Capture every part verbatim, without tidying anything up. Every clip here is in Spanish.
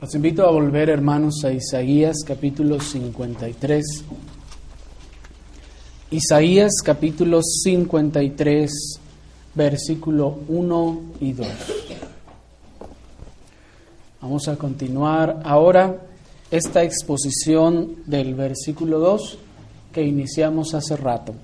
Los invito a volver, hermanos, a Isaías capítulo cincuenta y tres. Isaías capítulo cincuenta y tres, versículo uno y dos. Vamos a continuar ahora esta exposición del versículo dos que iniciamos hace rato.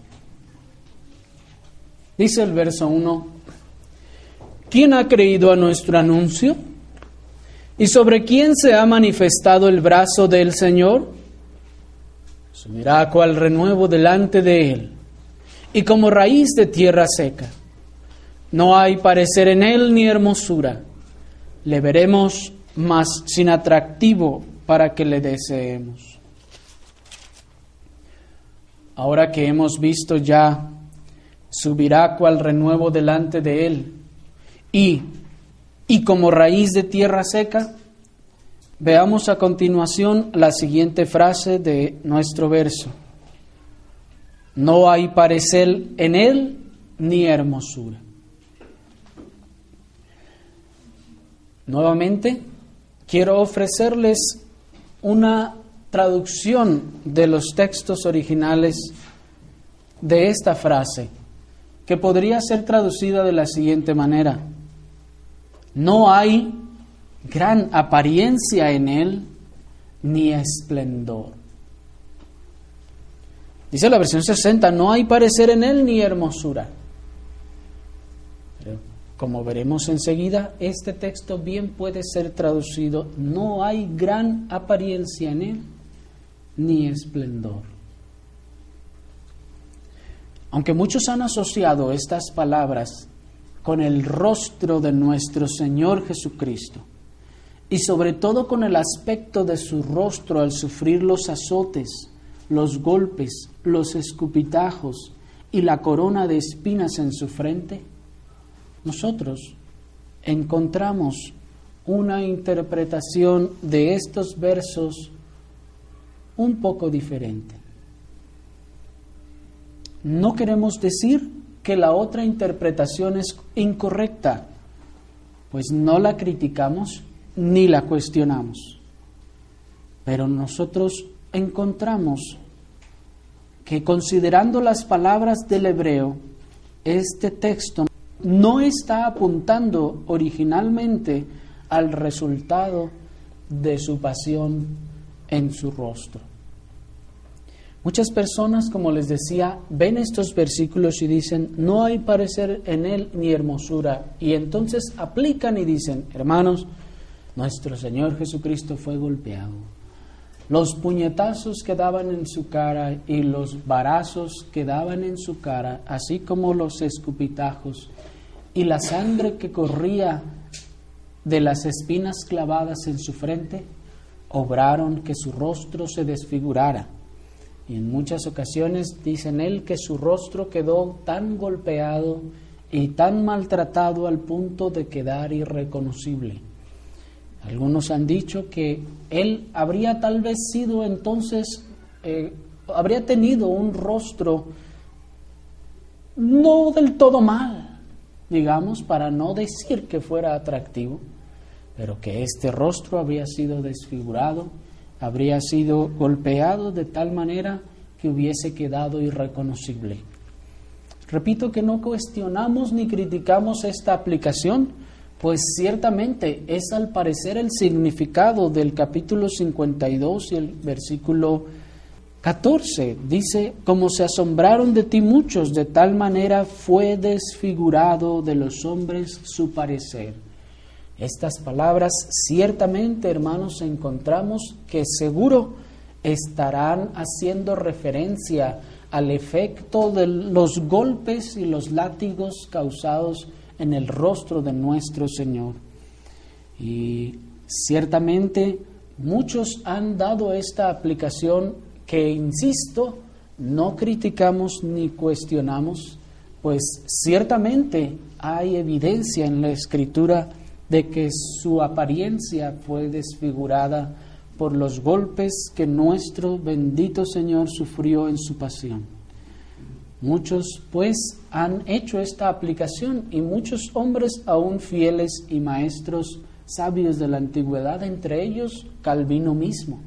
Dice el verso uno: ¿Quién ha creído a nuestro anuncio? ¿Y sobre quién se ha manifestado el brazo del Señor? Subirá cual renuevo delante de él, y como raíz de tierra seca. No hay parecer en él ni hermosura. Le veremos, mas sin atractivo para que le deseemos. Ahora que hemos visto ya, subirá cual renuevo delante de él, y y como raíz de tierra seca, veamos a continuación la siguiente frase de nuestro verso. No hay parecer en él ni hermosura. Nuevamente, quiero ofrecerles una traducción de los textos originales de esta frase, que podría ser traducida de la siguiente manera: no hay gran apariencia en él, ni esplendor. Dice la versión sesenta, no hay parecer en él ni hermosura. Pero, como veremos enseguida, este texto bien puede ser traducido, no hay gran apariencia en él, ni esplendor. Aunque muchos han asociado estas palabras con el rostro de nuestro Señor Jesucristo, y sobre todo con el aspecto de su rostro al sufrir los azotes, los golpes, los escupitajos y la corona de espinas en su frente, nosotros encontramos una interpretación de estos versos un poco diferente. No queremos decir que la otra interpretación es incorrecta, pues no la criticamos ni la cuestionamos. Pero nosotros encontramos que, considerando las palabras del hebreo, este texto no está apuntando originalmente al resultado de su pasión en su rostro. Muchas personas, como les decía, ven estos versículos y dicen, no hay parecer en él ni hermosura. Y entonces aplican y dicen, hermanos, nuestro Señor Jesucristo fue golpeado. Los puñetazos que daban en su cara y los varazos que daban en su cara, así como los escupitajos y la sangre que corría de las espinas clavadas en su frente, obraron que su rostro se desfigurara. Y en muchas ocasiones dicen él que su rostro quedó tan golpeado y tan maltratado al punto de quedar irreconocible. Algunos han dicho que él habría tal vez sido entonces, eh, habría tenido un rostro no del todo mal, digamos, para no decir que fuera atractivo, pero que este rostro habría sido desfigurado, habría sido golpeado de tal manera que hubiese quedado irreconocible. Repito que no cuestionamos ni criticamos esta aplicación, pues ciertamente es al parecer el significado del capítulo cincuenta y dos y el versículo catorce. Dice, como se asombraron de ti muchos, de tal manera fue desfigurado de los hombres su parecer. Estas palabras ciertamente, hermanos, encontramos que seguro estarán haciendo referencia al efecto de los golpes y los látigos causados en el rostro de nuestro Señor. Y ciertamente muchos han dado esta aplicación que, insisto, no criticamos ni cuestionamos, pues ciertamente hay evidencia en la Escritura de que su apariencia fue desfigurada por los golpes que nuestro bendito Señor sufrió en su pasión. Muchos pues han hecho esta aplicación y muchos hombres aún fieles y maestros sabios de la antigüedad, entre ellos Calvino mismo.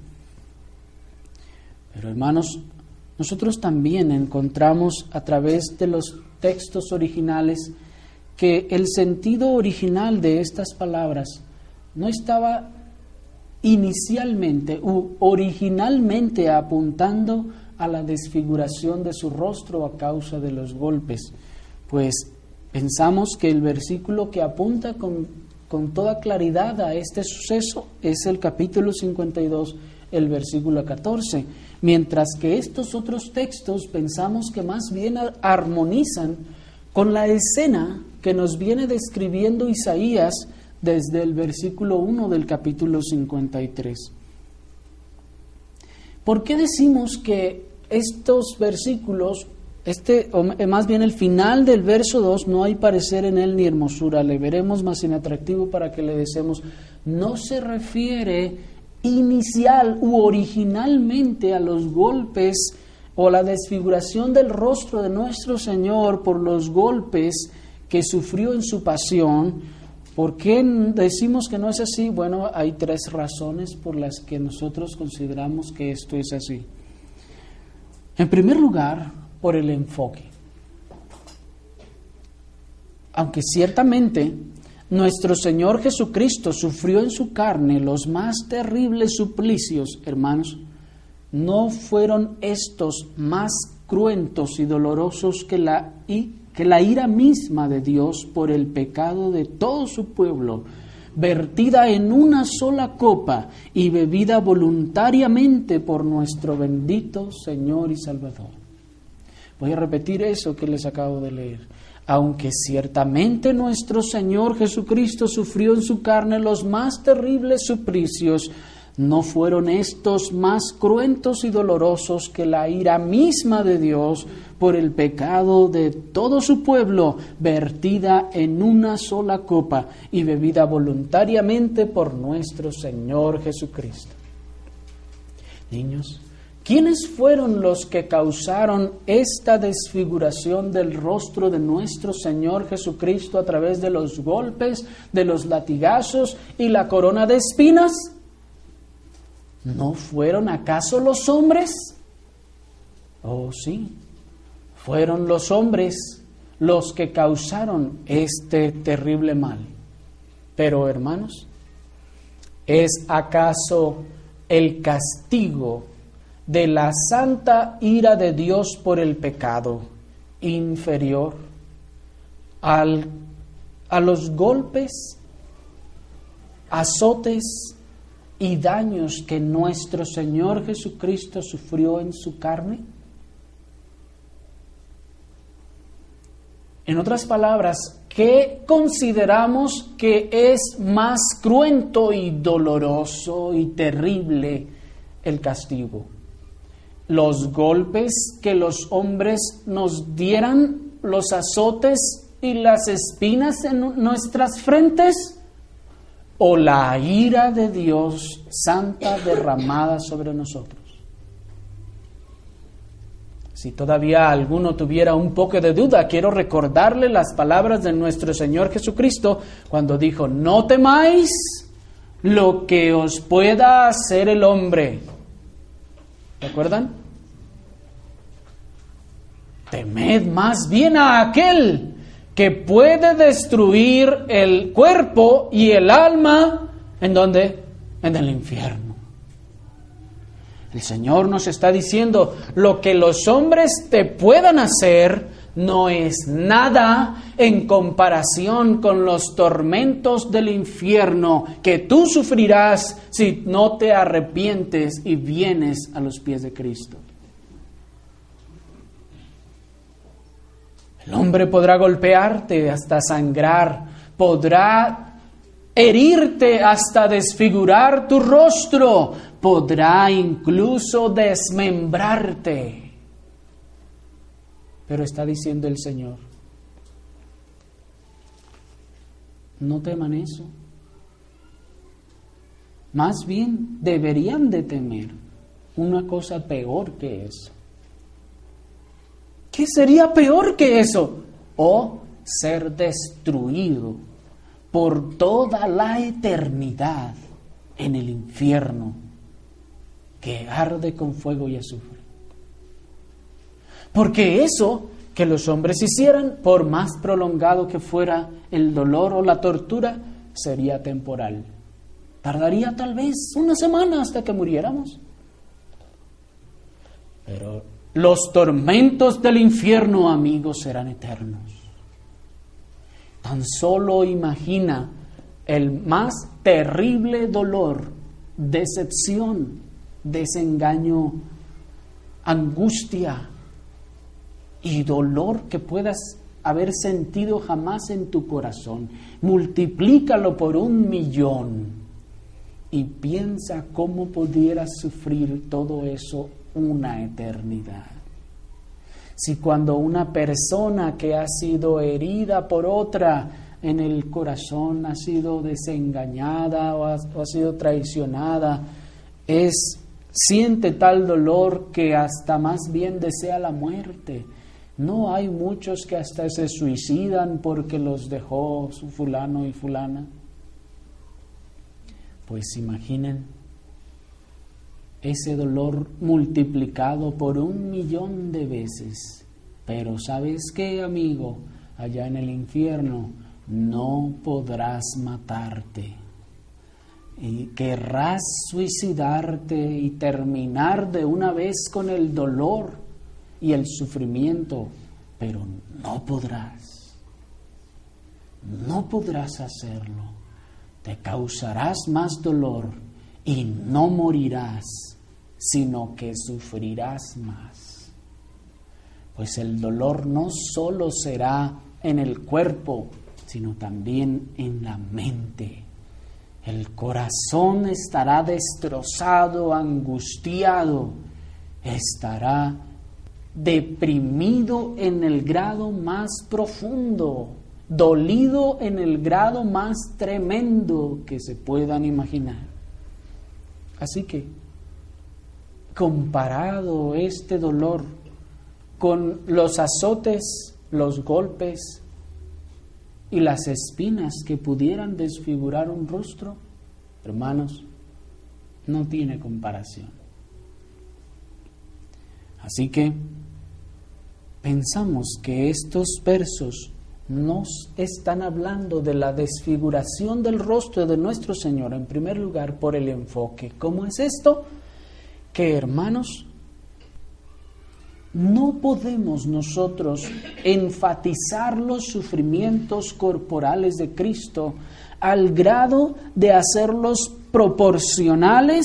Pero hermanos, nosotros también encontramos a través de los textos originales que el sentido original de estas palabras no estaba inicialmente u originalmente apuntando a la desfiguración de su rostro a causa de los golpes, pues pensamos que el versículo que apunta con, con toda claridad a este suceso es el capítulo cincuenta y dos, el versículo catorce, mientras que estos otros textos pensamos que más bien armonizan con la escena que nos viene describiendo Isaías desde el versículo uno del capítulo cincuenta y tres. ¿Por qué decimos que estos versículos, este, o más bien el final del verso dos, no hay parecer en él ni hermosura, le veremos más inatractivo para que le deseemos, no se refiere inicial u originalmente a los golpes o a la desfiguración del rostro de nuestro Señor por los golpes que sufrió en su pasión? ¿Por qué decimos que no es así? Bueno, hay tres razones por las que nosotros consideramos que esto es así. En primer lugar, por el enfoque. Aunque ciertamente nuestro Señor Jesucristo sufrió en su carne los más terribles suplicios, hermanos, no fueron estos más cruentos y dolorosos que la, y, que la ira misma de Dios por el pecado de todo su pueblo, vertida en una sola copa y bebida voluntariamente por nuestro bendito Señor y Salvador. Voy a repetir eso que les acabo de leer. Aunque ciertamente nuestro Señor Jesucristo sufrió en su carne los más terribles suplicios, ¿no fueron estos más cruentos y dolorosos que la ira misma de Dios por el pecado de todo su pueblo, vertida en una sola copa y bebida voluntariamente por nuestro Señor Jesucristo? Niños, ¿quiénes fueron los que causaron esta desfiguración del rostro de nuestro Señor Jesucristo a través de los golpes, de los latigazos y la corona de espinas? ¿No fueron acaso los hombres? Oh, sí, fueron los hombres los que causaron este terrible mal. Pero, hermanos, ¿es acaso el castigo de la santa ira de Dios por el pecado inferior al, a los golpes, azotes y daños que nuestro Señor Jesucristo sufrió en su carne? En otras palabras, ¿qué consideramos que es más cruento y doloroso y terrible el castigo? ¿Los golpes que los hombres nos dieran, los azotes y las espinas en nuestras frentes? ¿O la ira de Dios santa derramada sobre nosotros? Si todavía alguno tuviera un poco de duda, quiero recordarle las palabras de nuestro Señor Jesucristo cuando dijo: no temáis lo que os pueda hacer el hombre. ¿Recuerdan? Temed más bien a aquel que puede destruir el cuerpo y el alma, ¿en dónde? En el infierno. El Señor nos está diciendo, lo que los hombres te puedan hacer no es nada en comparación con los tormentos del infierno que tú sufrirás si no te arrepientes y vienes a los pies de Cristo. El hombre podrá golpearte hasta sangrar, podrá herirte hasta desfigurar tu rostro, podrá incluso desmembrarte. Pero está diciendo el Señor, no teman eso. Más bien deberían de temer una cosa peor que eso. ¿Qué sería peor que eso? O ser destruido por toda la eternidad en el infierno que arde con fuego y azufre. Porque eso que los hombres hicieran, por más prolongado que fuera el dolor o la tortura, sería temporal. Tardaría tal vez una semana hasta que muriéramos. Pero los tormentos del infierno, amigos, serán eternos. Tan solo imagina el más terrible dolor, decepción, desengaño, angustia y dolor que puedas haber sentido jamás en tu corazón. Multiplícalo por un millón y piensa cómo pudieras sufrir todo eso una eternidad. Si cuando una persona que ha sido herida por otra en el corazón, ha sido desengañada o ha, o ha sido traicionada, es, siente tal dolor que hasta más bien desea la muerte. No hay muchos que hasta se suicidan porque los dejó su fulano y fulana. Pues imaginen ese dolor multiplicado por un millón de veces. Pero ¿sabes qué, amigo? Allá en el infierno no podrás matarte. Y querrás suicidarte y terminar de una vez con el dolor y el sufrimiento, pero no podrás. No podrás hacerlo. Te causarás más dolor y no morirás, sino que sufrirás más. Pues el dolor no solo será en el cuerpo, sino también en la mente. El corazón estará destrozado, angustiado, estará deprimido en el grado más profundo, dolido en el grado más tremendo que se puedan imaginar. Así que, comparado este dolor con los azotes, los golpes y las espinas que pudieran desfigurar un rostro, hermanos, no tiene comparación. Así que pensamos que estos versos nos están hablando de la desfiguración del rostro de nuestro Señor, en primer lugar, por el enfoque. ¿Cómo es esto? Que, hermanos, no podemos nosotros enfatizar los sufrimientos corporales de Cristo al grado de hacerlos proporcionales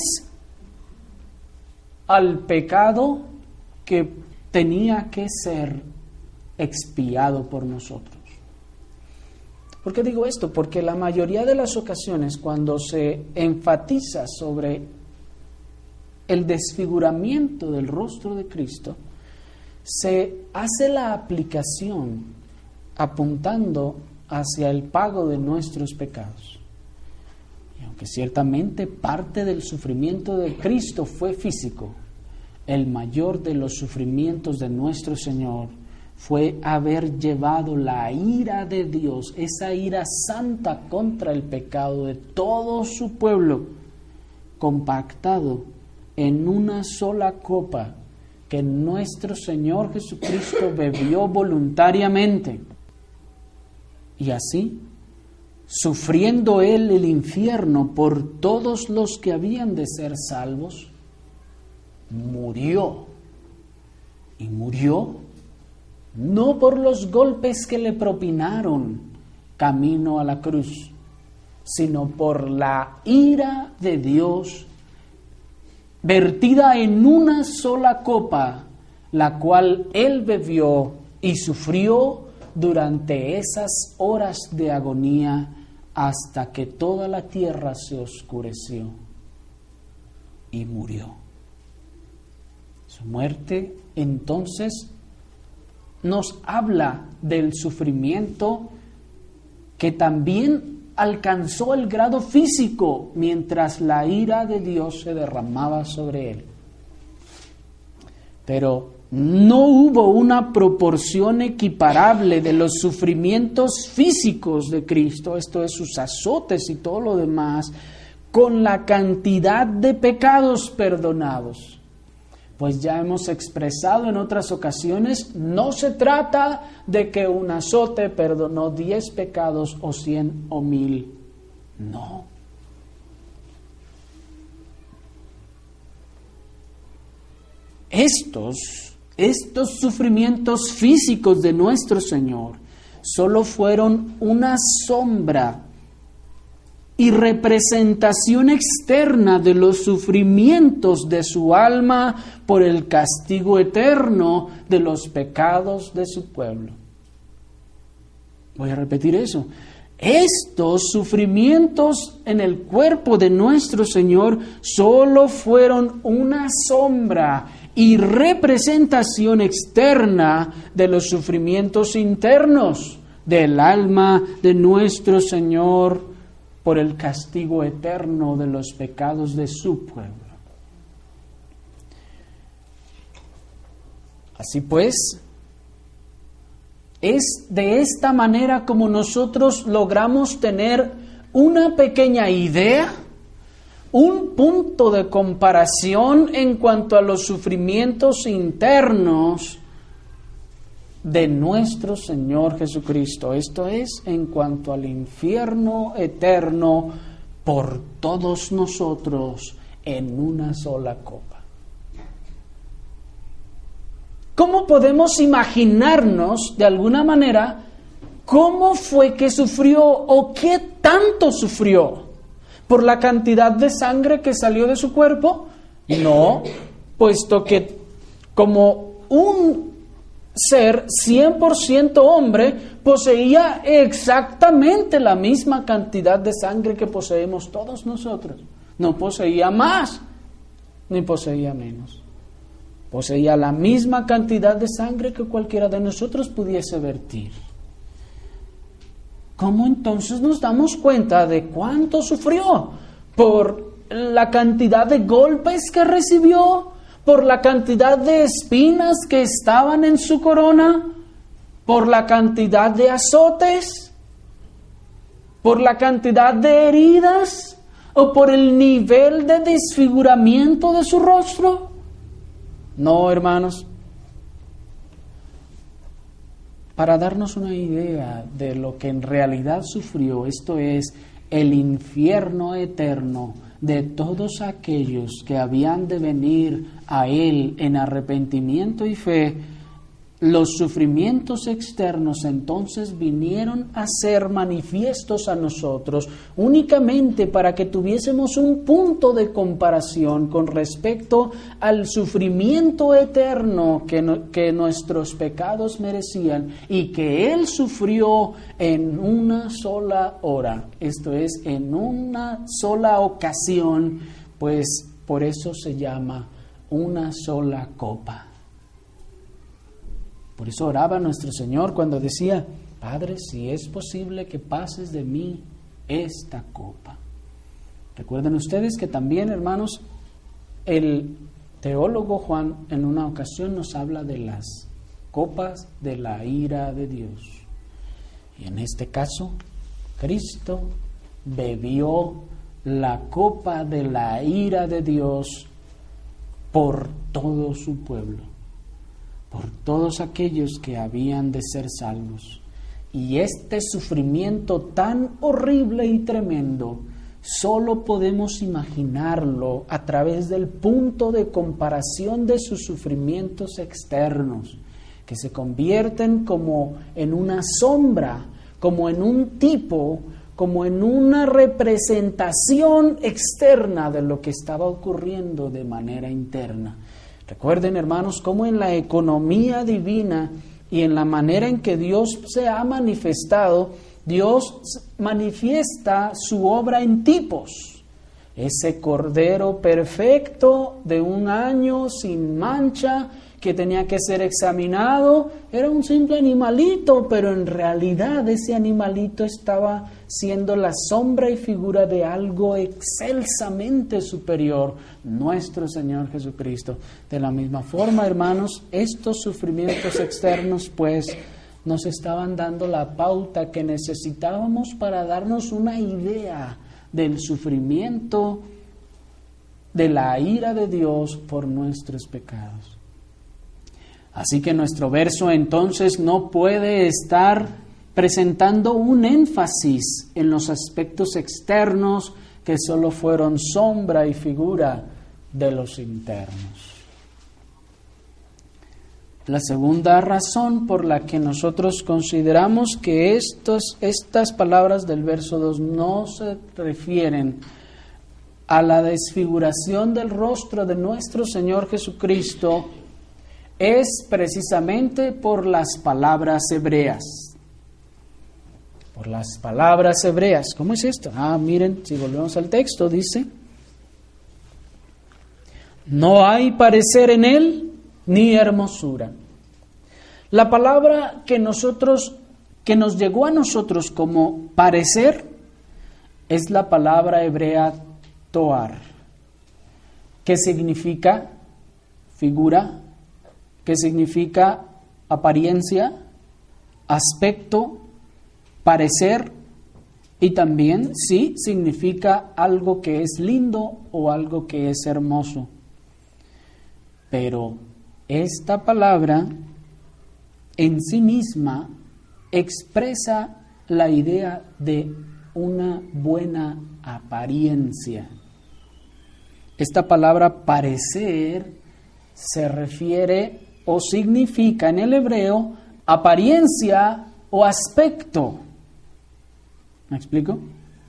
al pecado que tenía que ser expiado por nosotros. ¿Por qué digo esto? Porque la mayoría de las ocasiones cuando se enfatiza sobre el desfiguramiento del rostro de Cristo, se hace la aplicación apuntando hacia el pago de nuestros pecados. Y aunque ciertamente parte del sufrimiento de Cristo fue físico, el mayor de los sufrimientos de nuestro Señor fue haber llevado la ira de Dios, esa ira santa contra el pecado de todo su pueblo, compactado en una sola copa que nuestro Señor Jesucristo bebió voluntariamente. Y así, sufriendo Él el infierno por todos los que habían de ser salvos, murió. Y murió no por los golpes que le propinaron camino a la cruz, sino por la ira de Dios vertida en una sola copa, la cual Él bebió y sufrió durante esas horas de agonía hasta que toda la tierra se oscureció y murió. Su muerte, entonces, nos habla del sufrimiento que también alcanzó el grado físico mientras la ira de Dios se derramaba sobre él. Pero no hubo una proporción equiparable de los sufrimientos físicos de Cristo, esto es sus azotes y todo lo demás, con la cantidad de pecados perdonados. Pues ya hemos expresado en otras ocasiones, no se trata de que un azote perdonó diez pecados o cien o mil. No. Estos, estos sufrimientos físicos de nuestro Señor solo fueron una sombra y representación externa de los sufrimientos de su alma por el castigo eterno de los pecados de su pueblo. Voy a repetir eso. Estos sufrimientos en el cuerpo de nuestro Señor solo fueron una sombra y representación externa de los sufrimientos internos del alma de nuestro Señor por el castigo eterno de los pecados de su pueblo. Así pues, es de esta manera como nosotros logramos tener una pequeña idea, un punto de comparación en cuanto a los sufrimientos internos de nuestro Señor Jesucristo. Esto es, en cuanto al infierno eterno por todos nosotros en una sola copa. ¿Cómo podemos imaginarnos, de alguna manera, cómo fue que sufrió o qué tanto sufrió? ¿Por la cantidad de sangre que salió de su cuerpo? No, puesto que como un ser cien por ciento hombre, poseía exactamente la misma cantidad de sangre que poseemos todos nosotros. No poseía más, ni poseía menos. Poseía la misma cantidad de sangre que cualquiera de nosotros pudiese vertir. ¿Cómo entonces nos damos cuenta de cuánto sufrió? ¿Por la cantidad de golpes que recibió? ¿Por la cantidad de espinas que estaban en su corona? ¿Por la cantidad de azotes? ¿Por la cantidad de heridas? ¿O por el nivel de desfiguramiento de su rostro? No, hermanos. Para darnos una idea de lo que en realidad sufrió, esto es el infierno eterno de todos aquellos que habían de venir a Él en arrepentimiento y fe, los sufrimientos externos entonces vinieron a ser manifiestos a nosotros únicamente para que tuviésemos un punto de comparación con respecto al sufrimiento eterno que, no, que nuestros pecados merecían y que Él sufrió en una sola hora, esto es, en una sola ocasión, pues por eso se llama una sola copa. Por eso oraba nuestro Señor cuando decía: Padre, si es posible que pases de mí esta copa. Recuerden ustedes que también, hermanos, el teólogo Juan en una ocasión nos habla de las copas de la ira de Dios. Y en este caso, Cristo bebió la copa de la ira de Dios por todo su pueblo, por todos aquellos que habían de ser salvos. Y este sufrimiento tan horrible y tremendo, solo podemos imaginarlo a través del punto de comparación de sus sufrimientos externos, que se convierten como en una sombra, como en un tipo, como en una representación externa de lo que estaba ocurriendo de manera interna. Recuerden, hermanos, cómo en la economía divina y en la manera en que Dios se ha manifestado, Dios manifiesta su obra en tipos. Ese cordero perfecto de un año sin mancha que tenía que ser examinado. Era un simple animalito, pero en realidad ese animalito estaba siendo la sombra y figura de algo excelsamente superior, nuestro Señor Jesucristo. De la misma forma, hermanos, estos sufrimientos externos, pues, nos estaban dando la pauta que necesitábamos para darnos una idea del sufrimiento, de la ira de Dios por nuestros pecados. Así que nuestro verso entonces no puede estar presentando un énfasis en los aspectos externos que solo fueron sombra y figura de los internos. La segunda razón por la que nosotros consideramos que estos, estas palabras del verso dos no se refieren a la desfiguración del rostro de nuestro Señor Jesucristo es precisamente por las palabras hebreas. Por las palabras hebreas. ¿Cómo es esto? Ah, miren, si volvemos al texto, dice: no hay parecer en él, ni hermosura. La palabra que nosotros, que nos llegó a nosotros como parecer, es la palabra hebrea toar, que significa figura, que significa apariencia, aspecto, parecer, y también sí significa algo que es lindo o algo que es hermoso. Pero esta palabra en sí misma expresa la idea de una buena apariencia. Esta palabra parecer se refiere o significa en el hebreo apariencia o aspecto. ¿Me explico?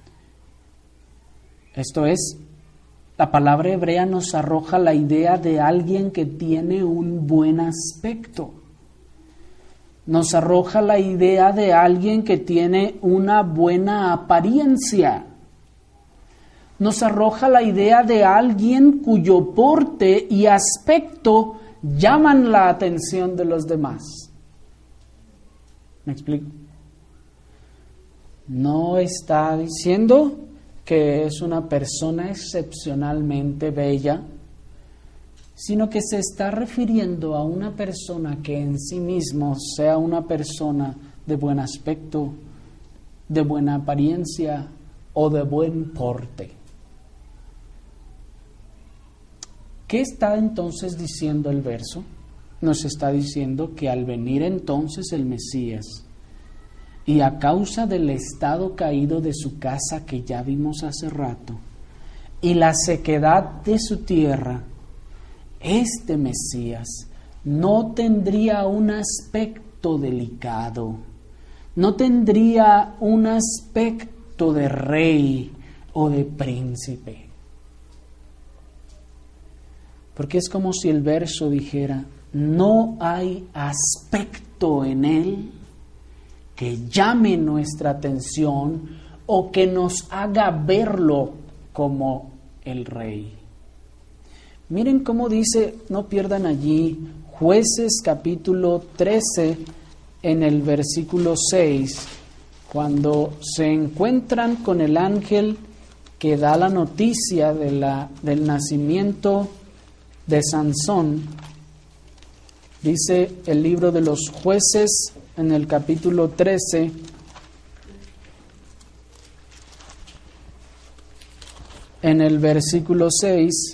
Esto es, la palabra hebrea nos arroja la idea de alguien que tiene un buen aspecto. Nos arroja la idea de alguien que tiene una buena apariencia. Nos arroja la idea de alguien cuyo porte y aspecto llaman la atención de los demás. ¿Me explico? No está diciendo que es una persona excepcionalmente bella, sino que se está refiriendo a una persona que en sí mismo sea una persona de buen aspecto, de buena apariencia o de buen porte. ¿Qué está entonces diciendo el verso? Nos está diciendo que al venir entonces el Mesías, y a causa del estado caído de su casa que ya vimos hace rato, y la sequedad de su tierra, este Mesías no tendría un aspecto delicado, no tendría un aspecto de rey o de príncipe. Porque es como si el verso dijera, no hay aspecto en él que llame nuestra atención o que nos haga verlo como el rey. Miren cómo dice, no pierdan allí, Jueces capítulo trece, en el versículo seis, cuando se encuentran con el ángel que da la noticia de la, del nacimiento de Sansón. Dice el libro de los Jueces en el capítulo trece, en el versículo seis: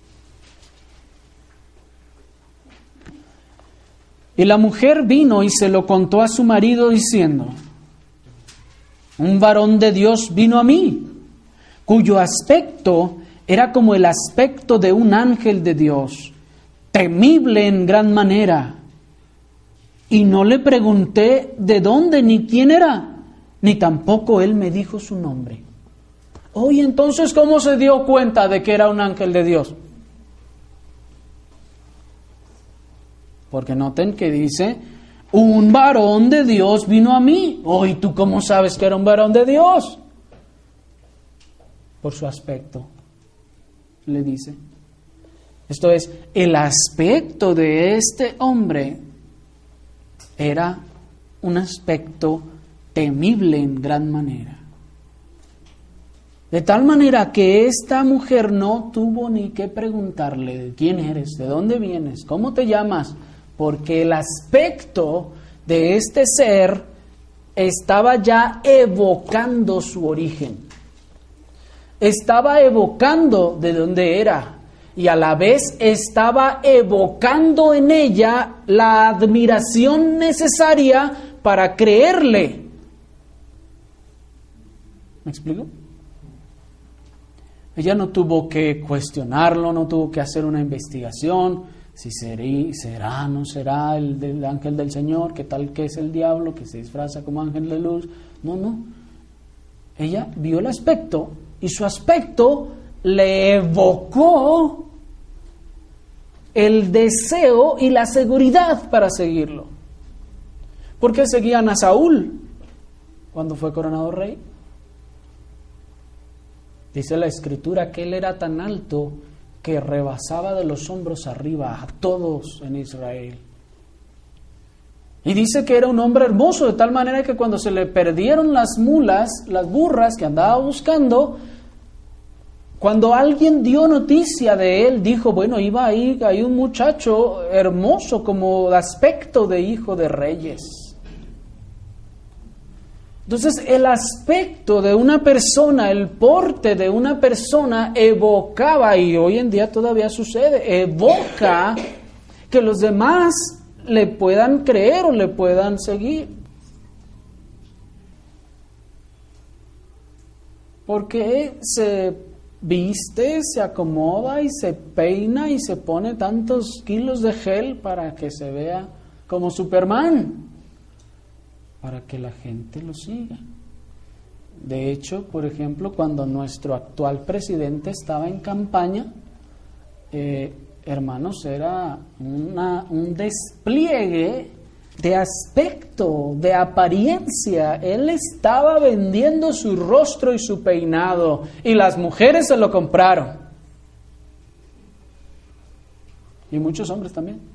y la mujer vino y se lo contó a su marido diciendo, un varón de Dios vino a mí, cuyo aspecto era como el aspecto de un ángel de Dios, temible en gran manera. Y no le pregunté de dónde ni quién era, ni tampoco él me dijo su nombre. Oye, entonces, ¿cómo se dio cuenta de que era un ángel de Dios? Porque noten que dice, un varón de Dios vino a mí. Oye, ¿tú cómo sabes que era un varón de Dios? Por su aspecto, le dice. Esto es, el aspecto de este hombre era un aspecto temible en gran manera. De tal manera que esta mujer no tuvo ni que preguntarle quién eres, de dónde vienes, cómo te llamas, porque el aspecto de este ser estaba ya evocando su origen. Estaba evocando de dónde era y a la vez estaba evocando en ella la admiración necesaria para creerle. ¿Me explico? Ella no tuvo que cuestionarlo, no tuvo que hacer una investigación, si será, será no será el, el ángel del Señor, qué tal que es el diablo, que se disfraza como ángel de luz. No, no. Ella vio el aspecto y su aspecto le evocó el deseo y la seguridad para seguirlo. ¿Por qué seguían a Saúl cuando fue coronado rey? Dice la Escritura que él era tan alto que rebasaba de los hombros arriba a todos en Israel. Y dice que era un hombre hermoso, de tal manera que cuando se le perdieron las mulas, las burras que andaba buscando, cuando alguien dio noticia de él, dijo, bueno, iba ahí, hay un muchacho hermoso como de aspecto de hijo de reyes. Entonces el aspecto de una persona, el porte de una persona evocaba, y hoy en día todavía sucede, evoca que los demás le puedan creer o le puedan seguir. Porque se viste, se acomoda y se peina y se pone tantos kilos de gel para que se vea como Superman, para que la gente lo siga. De hecho, por ejemplo, cuando nuestro actual presidente estaba en campaña, eh, hermanos, era una, un despliegue de aspecto, de apariencia. Él estaba vendiendo su rostro y su peinado, y las mujeres se lo compraron. Y muchos hombres también.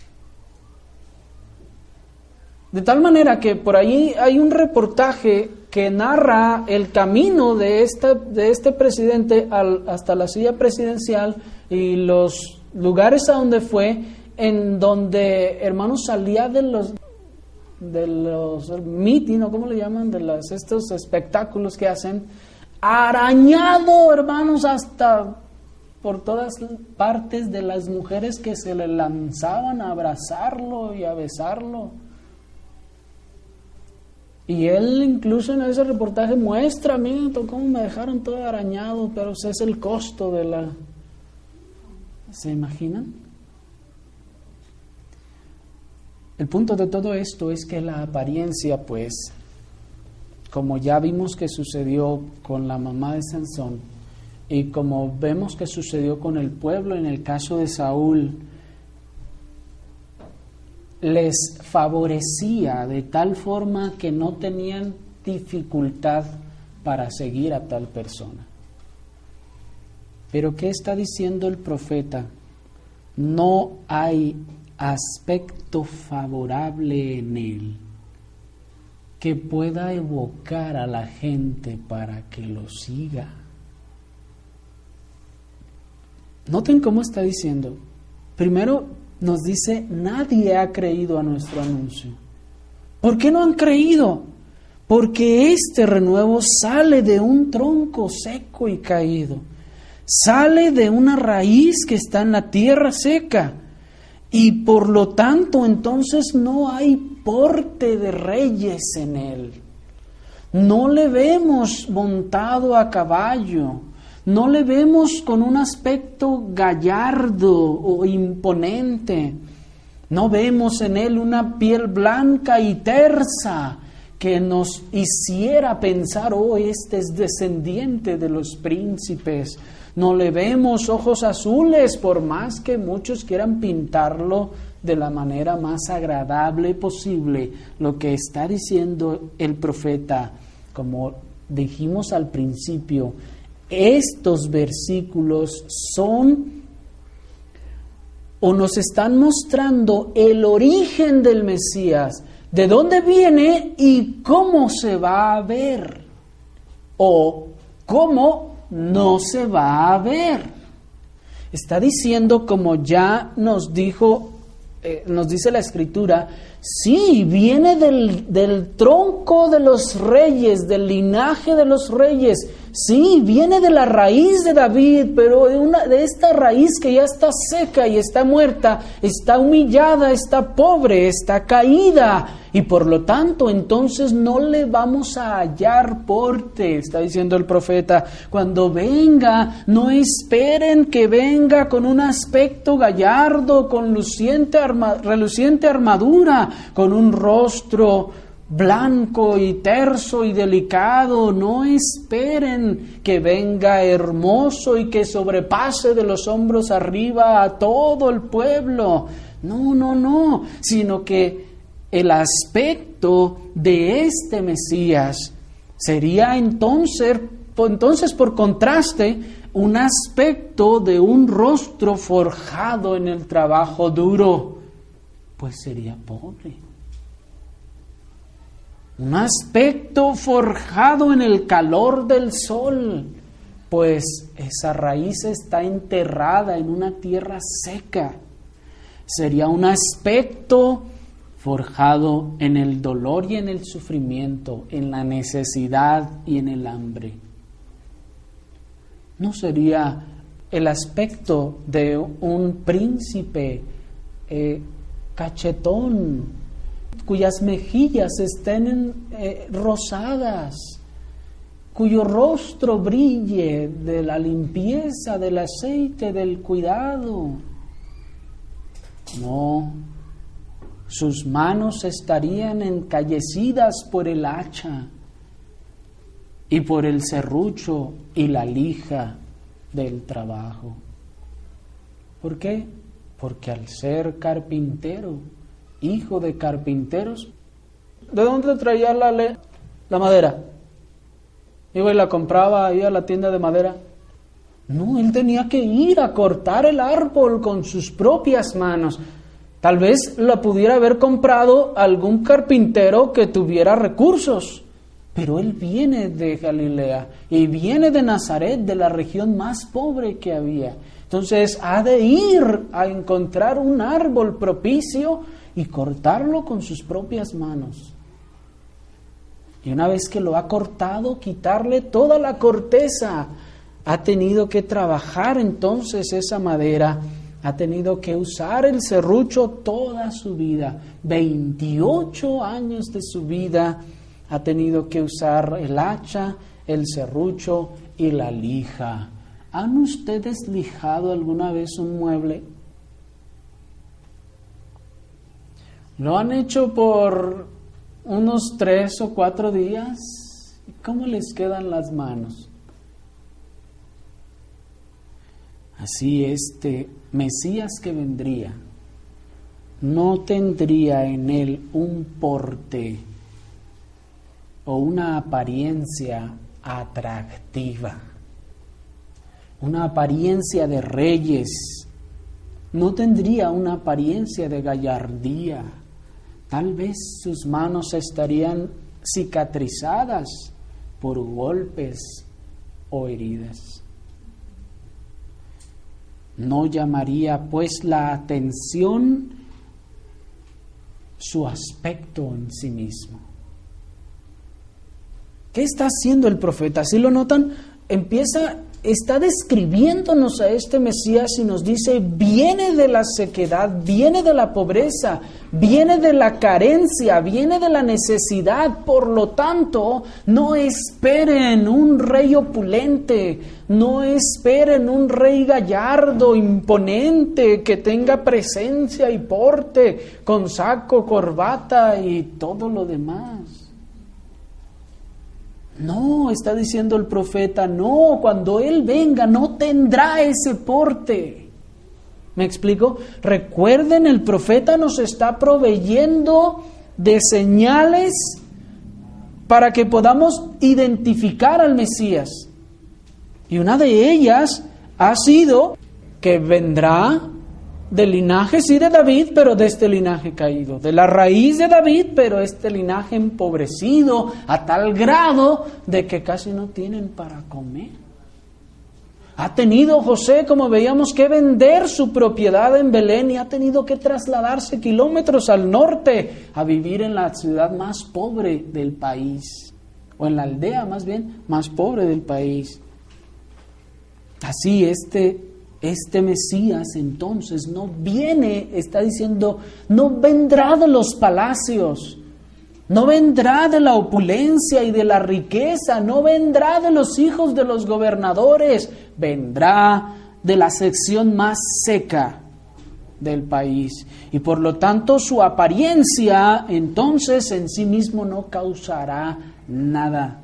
De tal manera que por ahí hay un reportaje que narra el camino de, esta, de este presidente al, hasta la silla presidencial y los lugares a donde fue, en donde, hermanos, salía de los de los meeting, o cómo le llaman, de los, estos espectáculos que hacen, arañado, hermanos, hasta por todas partes de las mujeres que se le lanzaban a abrazarlo y a besarlo. Y él incluso en ese reportaje muestra, miren cómo me dejaron todo arañado, pero ese es el costo de la... ¿Se imaginan? El punto de todo esto es que la apariencia, pues, como ya vimos que sucedió con la mamá de Sansón, y como vemos que sucedió con el pueblo en el caso de Saúl, les favorecía de tal forma que no tenían dificultad para seguir a tal persona. Pero ¿qué está diciendo el profeta? No hay aspecto favorable en él que pueda evocar a la gente para que lo siga. Noten cómo está diciendo. Primero nos dice, nadie ha creído a nuestro anuncio. ¿Por qué no han creído? Porque este renuevo sale de un tronco seco y caído, sale de una raíz que está en la tierra seca, y por lo tanto entonces no hay porte de reyes en él. No le vemos montado a caballo, no le vemos con un aspecto gallardo o imponente. No vemos en él una piel blanca y tersa que nos hiciera pensar, oh, este es descendiente de los príncipes. No le vemos ojos azules, por más que muchos quieran pintarlo de la manera más agradable posible. Lo que está diciendo el profeta, como dijimos al principio, estos versículos son o nos están mostrando el origen del Mesías, de dónde viene y cómo se va a ver, o cómo no se va a ver. Está diciendo, como ya nos dijo, eh, nos dice la Escritura, sí, viene del, del tronco de los reyes, del linaje de los reyes. Sí, viene de la raíz de David, pero de, una, de esta raíz que ya está seca y está muerta, está humillada, está pobre, está caída. Y por lo tanto, entonces no le vamos a hallar porte, está diciendo el profeta. Cuando venga, no esperen que venga con un aspecto gallardo, con luciente arma, reluciente armadura, con un rostro blanco y terso y delicado. No esperen que venga hermoso y que sobrepase de los hombros arriba a todo el pueblo. No, no, no, sino que el aspecto de este Mesías sería entonces, entonces por contraste, un aspecto de un rostro forjado en el trabajo duro, pues sería pobre. Un aspecto forjado en el calor del sol, pues esa raíz está enterrada en una tierra seca. Sería un aspecto forjado en el dolor y en el sufrimiento, en la necesidad y en el hambre. No sería el aspecto de un príncipe eh, cachetón, cuyas mejillas estén eh, rosadas, cuyo rostro brille de la limpieza, del aceite, del cuidado. No, sus manos estarían encallecidas por el hacha y por el serrucho y la lija del trabajo. ¿Por qué? Porque al ser carpintero, hijo de carpinteros, ¿de dónde traía la, le- la madera? Iba y la compraba ahí a la tienda de madera. No, él tenía que ir a cortar el árbol con sus propias manos. Tal vez la pudiera haber comprado algún carpintero que tuviera recursos, pero él viene de Galilea y viene de Nazaret, de la región más pobre que había. Entonces ha de ir a encontrar un árbol propicio y cortarlo con sus propias manos. Y una vez que lo ha cortado, quitarle toda la corteza. Ha tenido que trabajar entonces esa madera, ha tenido que usar el serrucho toda su vida. veintiocho años de su vida ha tenido que usar el hacha, el serrucho y la lija. ¿Han ustedes lijado alguna vez un mueble? ¿Lo han hecho por unos tres o cuatro días? ¿Cómo les quedan las manos? Así este Mesías que vendría no tendría en él un porte o una apariencia atractiva, una apariencia de reyes, no tendría una apariencia de gallardía. Tal vez sus manos estarían cicatrizadas por golpes o heridas. No llamaría pues la atención su aspecto en sí mismo. ¿Qué está haciendo el profeta? ¿Sí lo notan? Empieza, está describiéndonos a este Mesías y nos dice, viene de la sequedad, viene de la pobreza, viene de la carencia, viene de la necesidad. Por lo tanto, no esperen un rey opulente, no esperen un rey gallardo, imponente, que tenga presencia y porte, con saco, corbata y todo lo demás. No, está diciendo el profeta, no, cuando Él venga no tendrá ese porte. ¿Me explico? Recuerden, el profeta nos está proveyendo de señales para que podamos identificar al Mesías. Y una de ellas ha sido que vendrá del linaje sí de David, pero de este linaje caído, de la raíz de David, pero este linaje empobrecido a tal grado de que casi no tienen para comer. Ha tenido José, como veíamos, que vender su propiedad en Belén y ha tenido que trasladarse kilómetros al norte a vivir en la ciudad más pobre del país, o en la aldea más bien más pobre del país. Así este, este Mesías entonces no viene, está diciendo, no vendrá de los palacios, no vendrá de la opulencia y de la riqueza, no vendrá de los hijos de los gobernadores, vendrá de la sección más seca del país. Y por lo tanto su apariencia entonces en sí mismo no causará nada.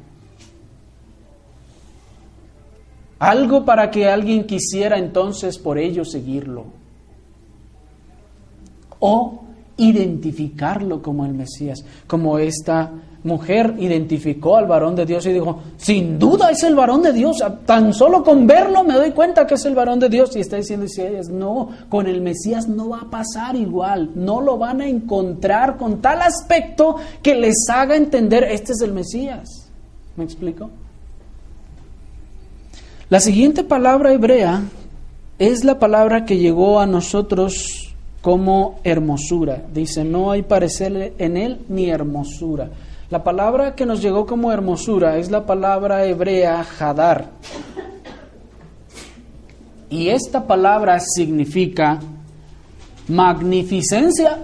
Algo para que alguien quisiera entonces por ello seguirlo. O identificarlo como el Mesías, como esta mujer identificó al varón de Dios y dijo, sin duda es el varón de Dios, tan solo con verlo me doy cuenta que es el varón de Dios. Y está diciendo Isaías, no, con el Mesías no va a pasar igual, no lo van a encontrar con tal aspecto que les haga entender, este es el Mesías. ¿Me explico? La siguiente palabra hebrea es la palabra que llegó a nosotros como hermosura. Dice, no hay parecer en él ni hermosura. La palabra que nos llegó como hermosura es la palabra hebrea hadar. Y esta palabra significa magnificencia,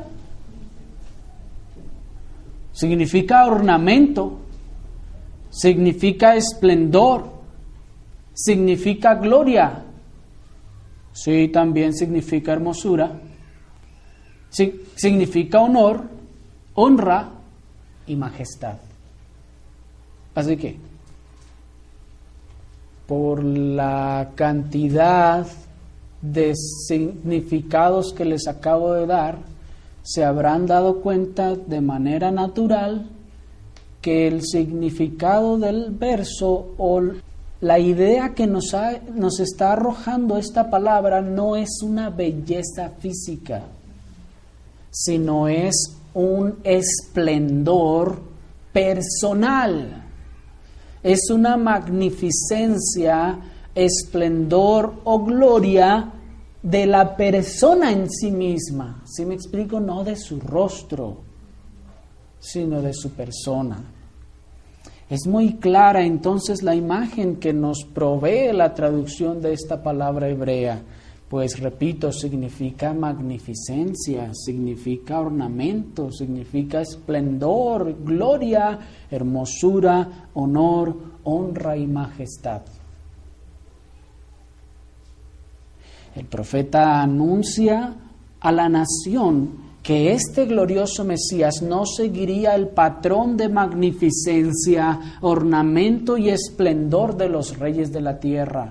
significa ornamento, significa esplendor, significa gloria. Sí, también significa hermosura. Significa honor, honra y majestad. Así que, por la cantidad de significados que les acabo de dar, se habrán dado cuenta de manera natural que el significado del verso o la idea que nos, ha, nos está arrojando esta palabra no es una belleza física, sino es un esplendor personal. Es una magnificencia, esplendor o gloria de la persona en sí misma. ¿Sí me explico? No de su rostro, sino de su persona. Es muy clara entonces la imagen que nos provee la traducción de esta palabra hebrea. Pues repito, significa magnificencia, significa ornamento, significa esplendor, gloria, hermosura, honor, honra y majestad. El profeta anuncia a la nación que este glorioso Mesías no seguiría el patrón de magnificencia, ornamento y esplendor de los reyes de la tierra,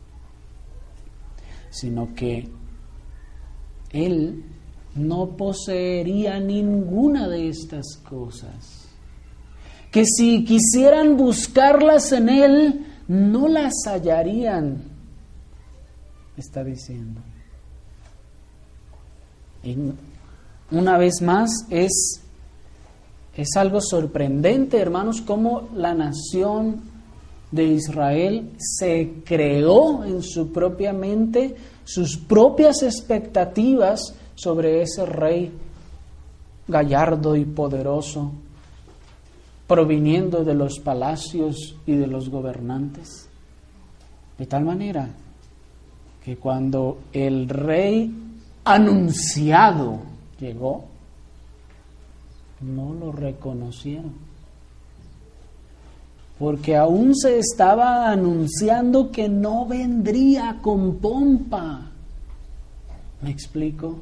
sino que él no poseería ninguna de estas cosas, que si quisieran buscarlas en él, no las hallarían, está diciendo. Y una vez más, es, es algo sorprendente, hermanos, cómo la nación de Israel se creó en su propia mente sus propias expectativas sobre ese rey gallardo y poderoso, proviniendo de los palacios y de los gobernantes. De tal manera que cuando el rey anunciado llegó, no lo reconocieron. Porque aún se estaba anunciando que no vendría con pompa. ¿Me explico?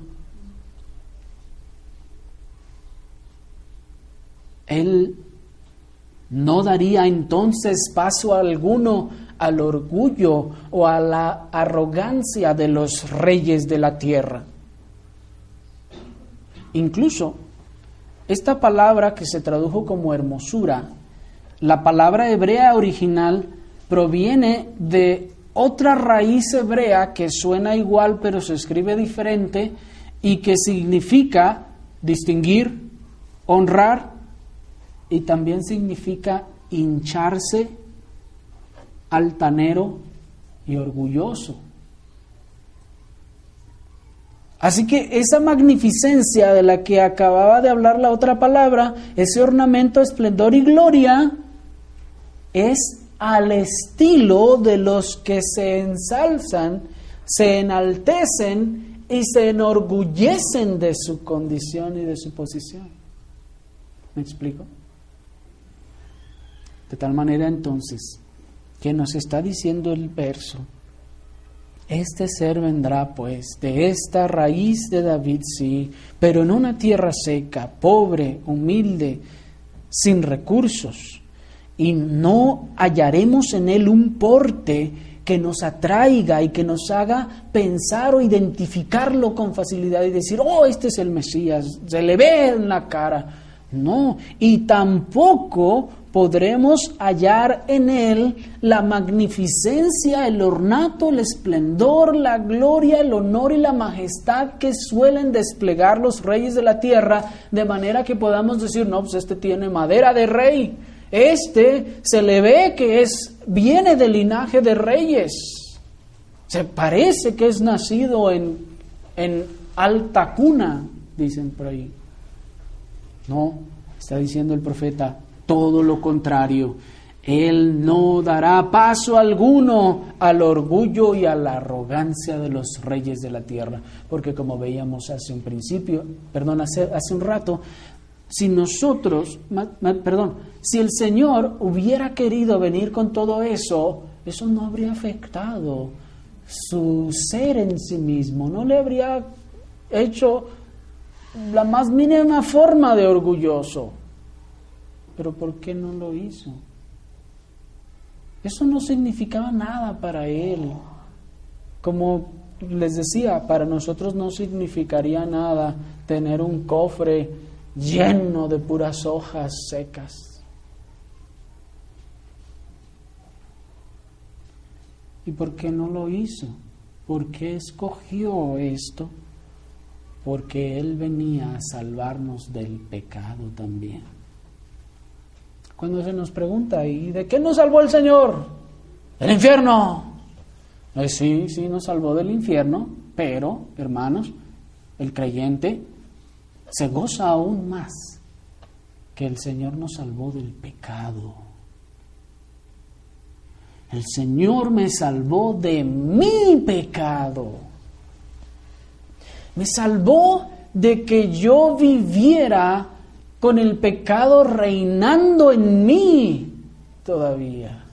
Él no daría entonces paso alguno al orgullo o a la arrogancia de los reyes de la tierra. Incluso, esta palabra que se tradujo como hermosura, la palabra hebrea original proviene de otra raíz hebrea que suena igual pero se escribe diferente y que significa distinguir, honrar y también significa hincharse, altanero y orgulloso. Así que esa magnificencia de la que acababa de hablar la otra palabra, ese ornamento, esplendor y gloria, es al estilo de los que se ensalzan, se enaltecen y se enorgullecen de su condición y de su posición. ¿Me explico? De tal manera entonces que nos está diciendo el verso: este ser vendrá pues de esta raíz de David, sí, pero en una tierra seca, pobre, humilde, sin recursos, y no hallaremos en él un porte que nos atraiga y que nos haga pensar o identificarlo con facilidad y decir, oh, este es el Mesías, se le ve en la cara. No, y tampoco podremos hallar en él la magnificencia, el ornato, el esplendor, la gloria, el honor y la majestad que suelen desplegar los reyes de la tierra, de manera que podamos decir, no, pues este tiene madera de rey, este se le ve que es, viene del linaje de reyes, se parece que es nacido en, en alta cuna, dicen por ahí. No, está diciendo el profeta, todo lo contrario. Él no dará paso alguno al orgullo y a la arrogancia de los reyes de la tierra. Porque como veíamos hace un principio, perdón, hace, hace un rato, si nosotros, ma, ma, perdón, si el Señor hubiera querido venir con todo eso, eso no habría afectado su ser en sí mismo, no le habría hecho la más mínima forma de orgulloso. Pero ¿por qué no lo hizo? Eso no significaba nada para él. Como les decía, para nosotros no significaría nada tener un cofre lleno de puras hojas secas. ¿Y por qué no lo hizo? ¿Por qué escogió esto? Porque Él venía a salvarnos del pecado también. Cuando se nos pregunta, ¿y de qué nos salvó el Señor? ¡Del infierno! Eh, sí, sí nos salvó del infierno, pero, hermanos, el creyente se goza aún más que el Señor nos salvó del pecado. El Señor me salvó de mi pecado. Me salvó de que yo viviera con el pecado reinando en mí todavía.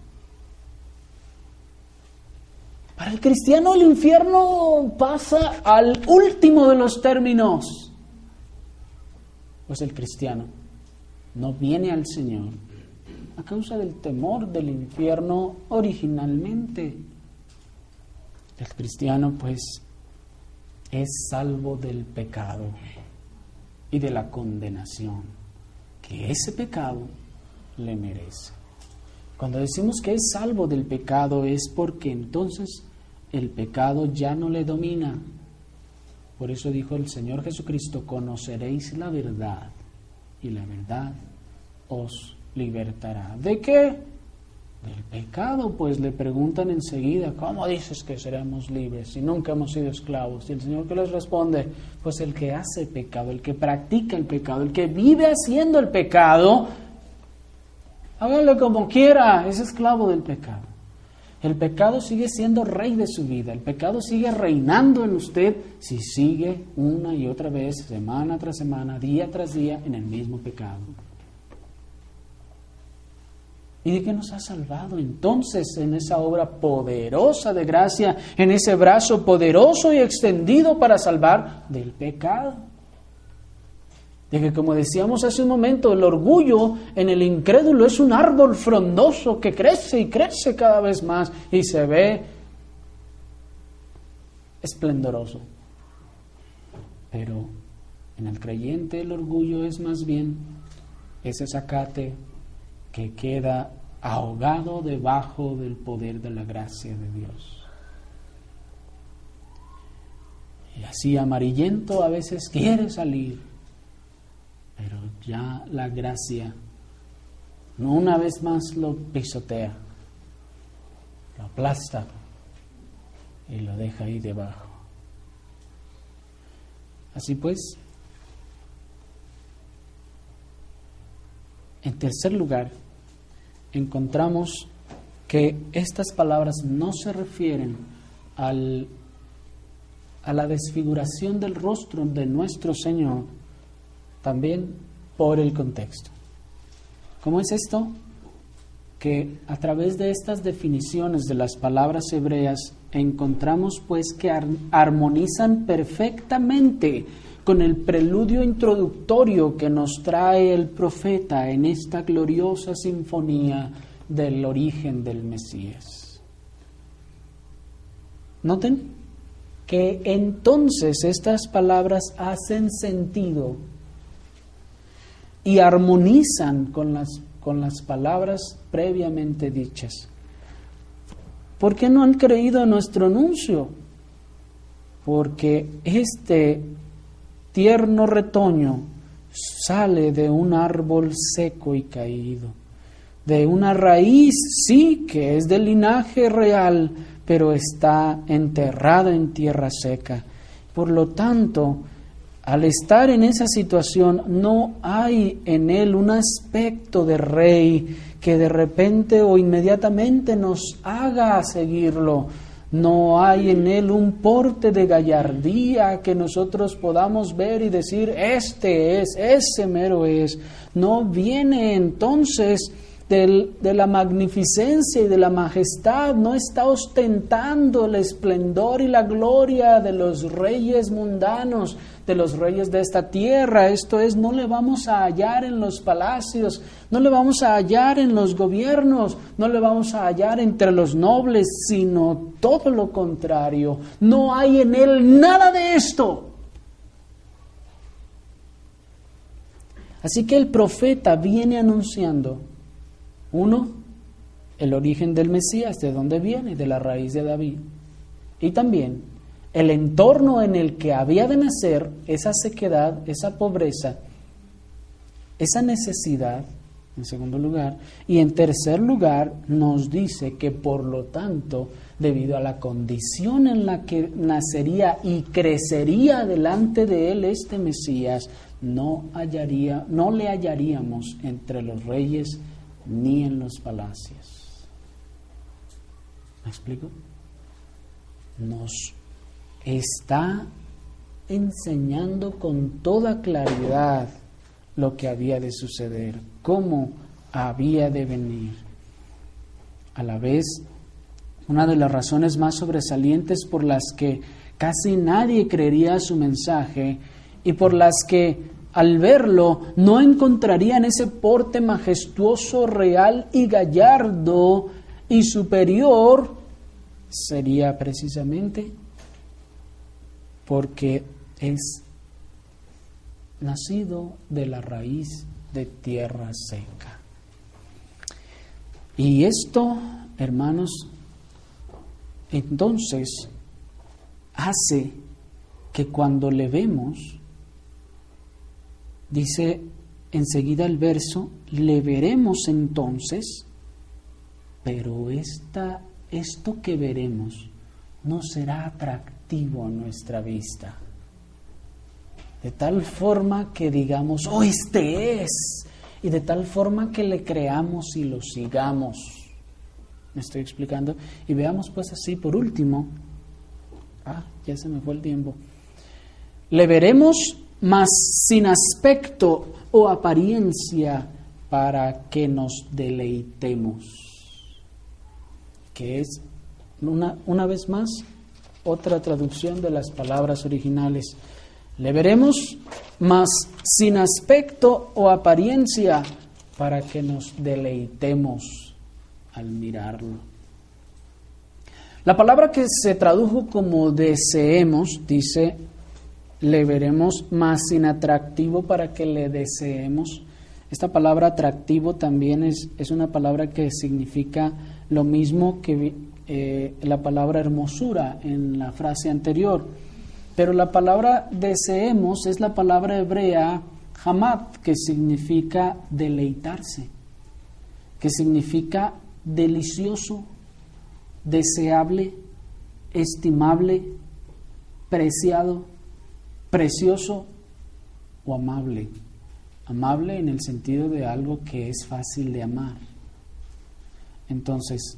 Para el cristiano el infierno pasa al último de los términos. Pues el cristiano no viene al Señor a causa del temor del infierno originalmente. El cristiano pues es salvo del pecado y de la condenación que ese pecado le merece. Cuando decimos que es salvo del pecado es porque entonces el pecado ya no le domina. Por eso dijo el Señor Jesucristo, conoceréis la verdad y la verdad os libertará. ¿De qué? Del pecado. Pues le preguntan enseguida, ¿cómo dices que seremos libres si nunca hemos sido esclavos? Y el Señor que les responde, pues el que hace pecado, el que practica el pecado, el que vive haciendo el pecado, háganlo como quiera, es esclavo del pecado. El pecado sigue siendo rey de su vida, el pecado sigue reinando en usted si sigue una y otra vez, semana tras semana, día tras día, en el mismo pecado. ¿Y de qué nos ha salvado entonces en esa obra poderosa de gracia, en ese brazo poderoso y extendido para salvar del pecado? De que, como decíamos hace un momento, el orgullo en el incrédulo es un árbol frondoso que crece y crece cada vez más y se ve esplendoroso. Pero en el creyente el orgullo es más bien ese zacate que queda ahogado debajo del poder de la gracia de Dios. Y así amarillento a veces quiere salir, pero ya la gracia no una vez más lo pisotea, lo aplasta y lo deja ahí debajo. Así pues, en tercer lugar, encontramos que estas palabras no se refieren al, a la desfiguración del rostro de nuestro Señor, también por el contexto. ¿Cómo es esto? Que a través de estas definiciones de las palabras hebreas encontramos pues que ar- armonizan perfectamente con el preludio introductorio que nos trae el profeta en esta gloriosa sinfonía del origen del Mesías. Noten que entonces estas palabras hacen sentido y armonizan con las, con las palabras previamente dichas. ¿Por qué no han creído en nuestro anuncio? Porque este tierno retoño sale de un árbol seco y caído, de una raíz, sí, que es del linaje real, pero está enterrada en tierra seca. Por lo tanto, al estar en esa situación, no hay en él un aspecto de rey que de repente o inmediatamente nos haga seguirlo. No hay en él un porte de gallardía que nosotros podamos ver y decir, este es, ese mero es. No viene entonces del, de la magnificencia y de la majestad, no está ostentando el esplendor y la gloria de los reyes mundanos, de los reyes de esta tierra. Esto es, no le vamos a hallar en los palacios, no le vamos a hallar en los gobiernos, no le vamos a hallar entre los nobles, sino todo lo contrario. No hay en él nada de esto. Así que el profeta viene anunciando, uno, el origen del Mesías, de dónde viene, de la raíz de David, y también el entorno en el que había de nacer esa sequedad, esa pobreza, esa necesidad, en segundo lugar, y en tercer lugar nos dice que por lo tanto, debido a la condición en la que nacería y crecería delante de él este Mesías, no hallaría, no le hallaríamos entre los reyes ni en los palacios. ¿Me explico? Nos está enseñando con toda claridad lo que había de suceder, cómo había de venir. A la vez, una de las razones más sobresalientes por las que casi nadie creería su mensaje y por las que al verlo no encontrarían ese porte majestuoso, real y gallardo y superior, sería precisamente porque es nacido de la raíz de tierra seca. Y esto, hermanos, entonces hace que cuando le vemos, dice enseguida el verso, le veremos entonces, pero esta, esto que veremos no será atractivo a nuestra vista. De tal forma que digamos, oh, este es, y de tal forma que le creamos y lo sigamos. ¿Me estoy explicando? Y veamos pues así, por último, ah, ya se me fue el tiempo, le veremos mas sin aspecto o apariencia para que nos deleitemos, que es una, una vez más otra traducción de las palabras originales. Le veremos mas sin aspecto o apariencia para que nos deleitemos al mirarlo. La palabra que se tradujo como deseemos dice, le veremos más inatractivo para que le deseemos. Esta palabra atractivo también es, es una palabra que significa lo mismo que eh, la palabra hermosura en la frase anterior. Pero la palabra deseemos es la palabra hebrea hamad, que significa deleitarse, que significa delicioso, deseable, estimable, preciado, precioso o amable. Amable en el sentido de algo que es fácil de amar. Entonces,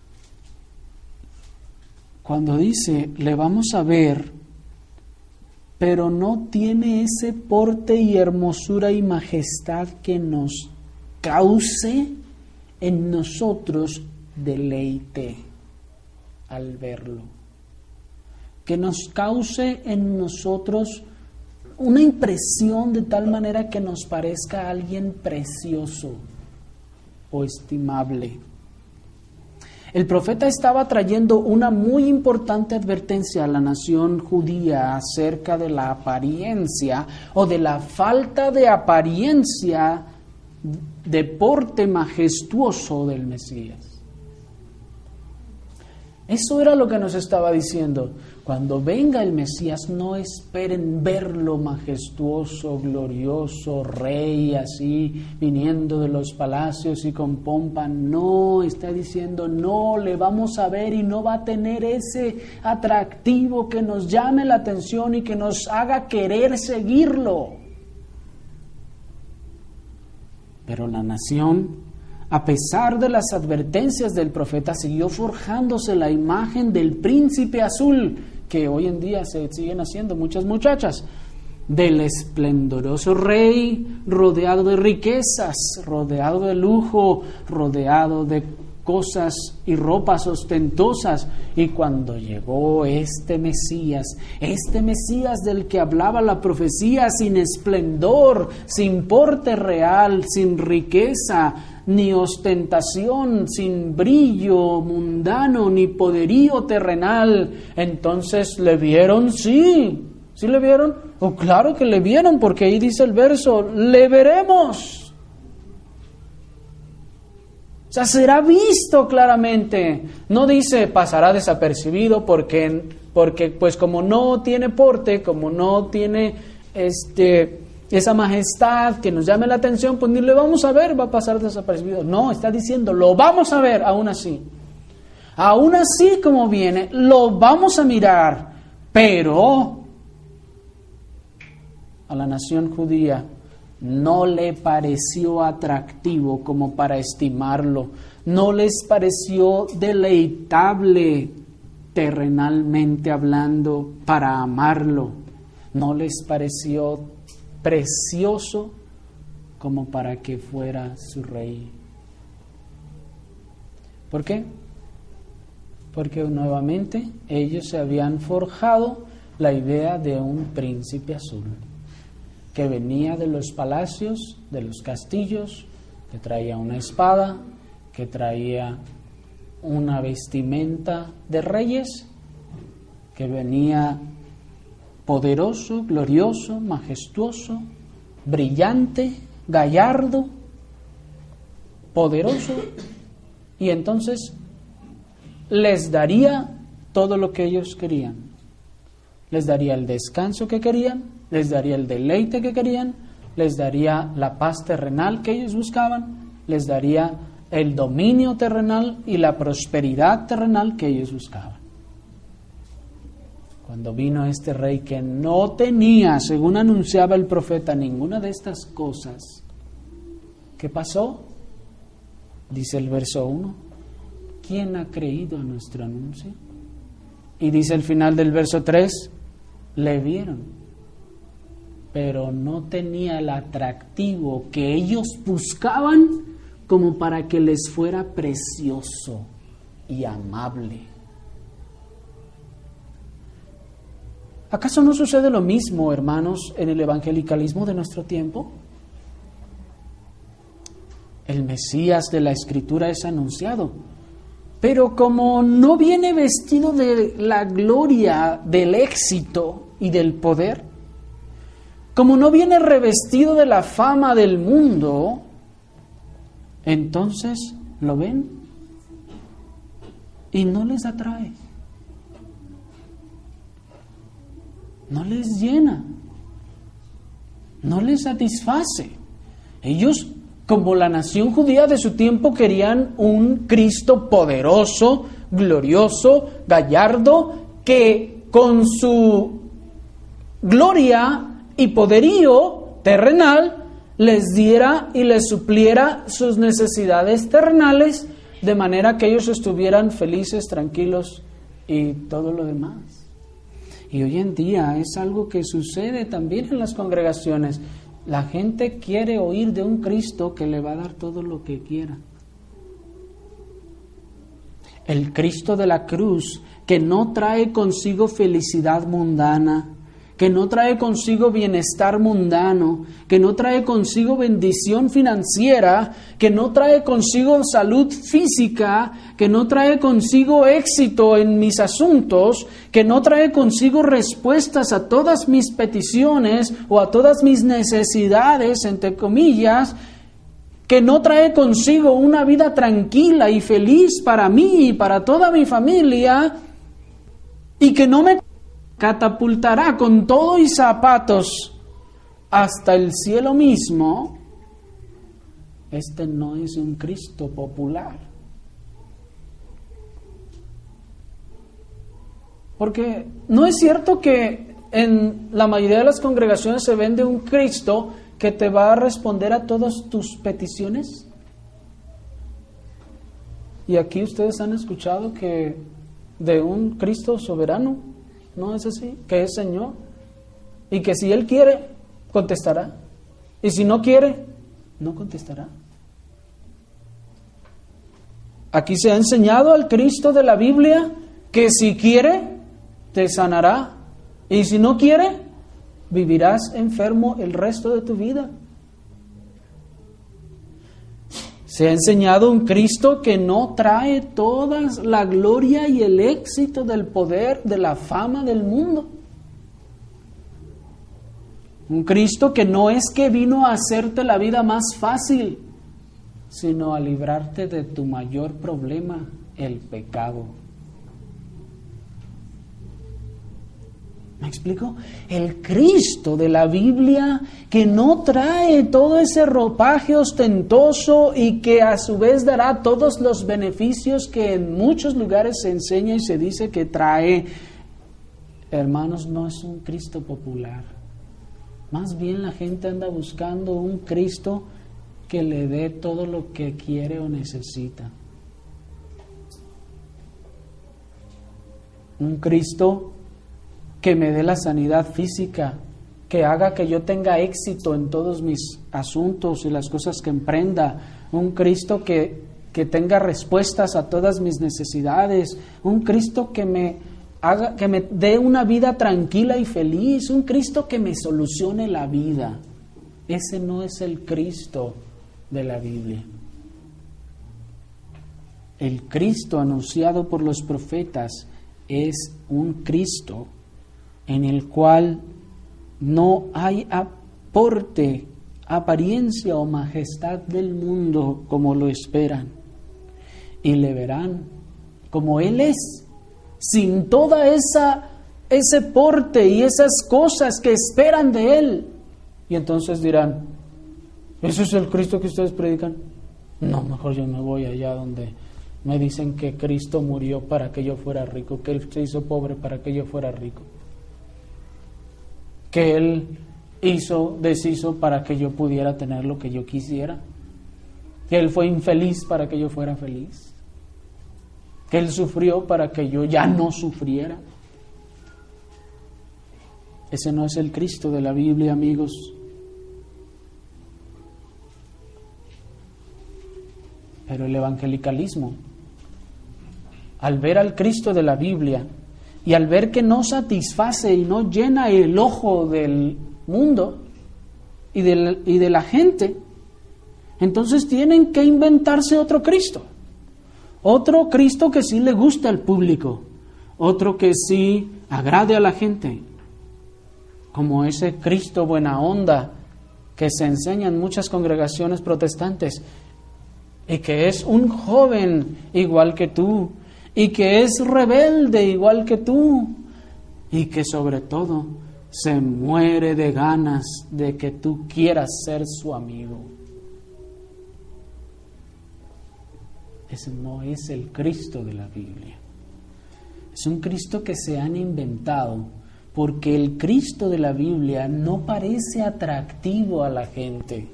cuando dice, le vamos a ver, pero no tiene ese porte y hermosura y majestad que nos cause en nosotros deleite al verlo, que nos cause en nosotros una impresión de tal manera que nos parezca alguien precioso o estimable. El profeta estaba trayendo una muy importante advertencia a la nación judía acerca de la apariencia o de la falta de apariencia de porte majestuoso del Mesías. Eso era lo que nos estaba diciendo. Cuando venga el Mesías, no esperen verlo majestuoso, glorioso, rey, así, viniendo de los palacios y con pompa. No, está diciendo, no, le vamos a ver y no va a tener ese atractivo que nos llame la atención y que nos haga querer seguirlo. Pero la nación, a pesar de las advertencias del profeta, siguió forjándose la imagen del príncipe azul, que hoy en día se siguen haciendo muchas muchachas, del esplendoroso rey, rodeado de riquezas, rodeado de lujo, rodeado de cosas y ropas ostentosas. Y cuando llegó este Mesías, este Mesías del que hablaba la profecía, sin esplendor, sin porte real, sin riqueza, ni ostentación, sin brillo mundano, ni poderío terrenal, entonces le vieron, sí, sí le vieron, oh, claro que le vieron, porque ahí dice el verso, le veremos. O sea, será visto claramente. No dice pasará desapercibido porque, porque pues como no tiene porte, como no tiene este esa majestad que nos llame la atención, pues ni le vamos a ver, va a pasar desapercibido. No, está diciendo, lo vamos a ver aún así. Aún así como viene, lo vamos a mirar, pero a la nación judía no le pareció atractivo como para estimarlo, no les pareció deleitable terrenalmente hablando para amarlo, no les pareció precioso como para que fuera su rey. ¿Por qué? Porque nuevamente ellos se habían forjado la idea de un príncipe azul que venía de los palacios, de los castillos, que traía una espada, que traía una vestimenta de reyes, que venía poderoso, glorioso, majestuoso, brillante, gallardo, poderoso, y entonces les daría todo lo que ellos querían. Les daría el descanso que querían, les daría el deleite que querían, les daría la paz terrenal que ellos buscaban, les daría el dominio terrenal y la prosperidad terrenal que ellos buscaban. Cuando vino este rey que no tenía, según anunciaba el profeta, ninguna de estas cosas, ¿qué pasó? Dice el verso uno, ¿quién ha creído a nuestro anuncio? Y dice el final del verso tres, le vieron, pero no tenía el atractivo que ellos buscaban como para que les fuera precioso y amable. ¿Acaso no sucede lo mismo, hermanos, en el evangelicalismo de nuestro tiempo? El Mesías de la Escritura es anunciado, pero como no viene vestido de la gloria, del éxito y del poder, como no viene revestido de la fama del mundo, entonces lo ven y no les atrae, no les llena, no les satisface. Ellos, como la nación judía de su tiempo, querían un Cristo poderoso, glorioso, gallardo, que con su gloria y poderío terrenal les diera y les supliera sus necesidades terrenales, de manera que ellos estuvieran felices, tranquilos y todo lo demás. Y hoy en día es algo que sucede también en las congregaciones. La gente quiere oír de un Cristo que le va a dar todo lo que quiera. El Cristo de la cruz, que no trae consigo felicidad mundana, que no trae consigo bienestar mundano, que no trae consigo bendición financiera, que no trae consigo salud física, que no trae consigo éxito en mis asuntos, que no trae consigo respuestas a todas mis peticiones o a todas mis necesidades, entre comillas, que no trae consigo una vida tranquila y feliz para mí y para toda mi familia, y que no me catapultará con todo y zapatos hasta el cielo mismo, este no es un Cristo popular. Porque no es cierto que en la mayoría de las congregaciones se vende un Cristo que te va a responder a todas tus peticiones. Y aquí ustedes han escuchado que de un Cristo soberano, ¿no es así? Que es Señor. Y que si Él quiere, contestará. Y si no quiere, no contestará. Aquí se ha enseñado al Cristo de la Biblia que si quiere, te sanará. Y si no quiere, vivirás enfermo el resto de tu vida. Se ha enseñado un Cristo que no trae toda la gloria y el éxito del poder, de la fama del mundo. Un Cristo que no es que vino a hacerte la vida más fácil, sino a librarte de tu mayor problema, el pecado. ¿Me explico? El Cristo de la Biblia que no trae todo ese ropaje ostentoso y que a su vez dará todos los beneficios que en muchos lugares se enseña y se dice que trae. Hermanos, no es un Cristo popular. Más bien la gente anda buscando un Cristo que le dé todo lo que quiere o necesita. Un Cristo que me dé la sanidad física, que haga que yo tenga éxito en todos mis asuntos y las cosas que emprenda. Un Cristo que, que tenga respuestas a todas mis necesidades. Un Cristo que me haga, que me dé una vida tranquila y feliz. Un Cristo que me solucione la vida. Ese no es el Cristo de la Biblia. El Cristo anunciado por los profetas es un Cristo en el cual no hay aporte, apariencia o majestad del mundo como lo esperan, y le verán como Él es, sin toda esa ese porte y esas cosas que esperan de Él. Y entonces dirán, ¿ese es el Cristo que ustedes predican? No, mejor yo me voy allá donde me dicen que Cristo murió para que yo fuera rico, que Él se hizo pobre para que yo fuera rico, que Él hizo, deshizo para que yo pudiera tener lo que yo quisiera, que Él fue infeliz para que yo fuera feliz, que Él sufrió para que yo ya no sufriera. Ese no es el Cristo de la Biblia, amigos. Pero el evangelicalismo, al ver al Cristo de la Biblia y al ver que no satisface y no llena el ojo del mundo y de la, y de la gente, entonces tienen que inventarse otro Cristo. Otro Cristo que sí le guste al público, otro que sí agrade a la gente, como ese Cristo buena onda que se enseña en muchas congregaciones protestantes. y que es un joven igual que tú, y que es rebelde igual que tú, y que sobre todo se muere de ganas de que tú quieras ser su amigo. Ese no es el Cristo de la Biblia. Es un Cristo que se han inventado, porque el Cristo de la Biblia no parece atractivo a la gente.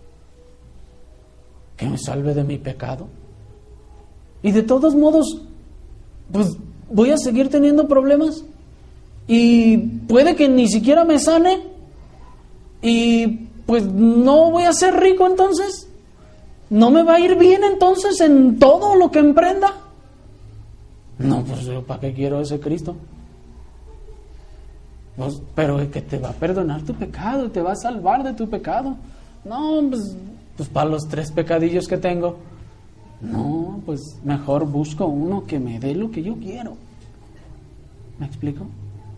Que me salve de mi pecado. Y de todos modos, pues voy a seguir teniendo problemas. Y puede que ni siquiera me sane. Y pues no voy a ser rico entonces. ¿No me va a ir bien entonces en todo lo que emprenda? No, pues yo ¿para qué quiero ese Cristo? Pues, pero es que te va a perdonar tu pecado, te va a salvar de tu pecado. No, pues, pues para los tres pecadillos que tengo. No, pues mejor busco uno que me dé lo que yo quiero. ¿Me explico?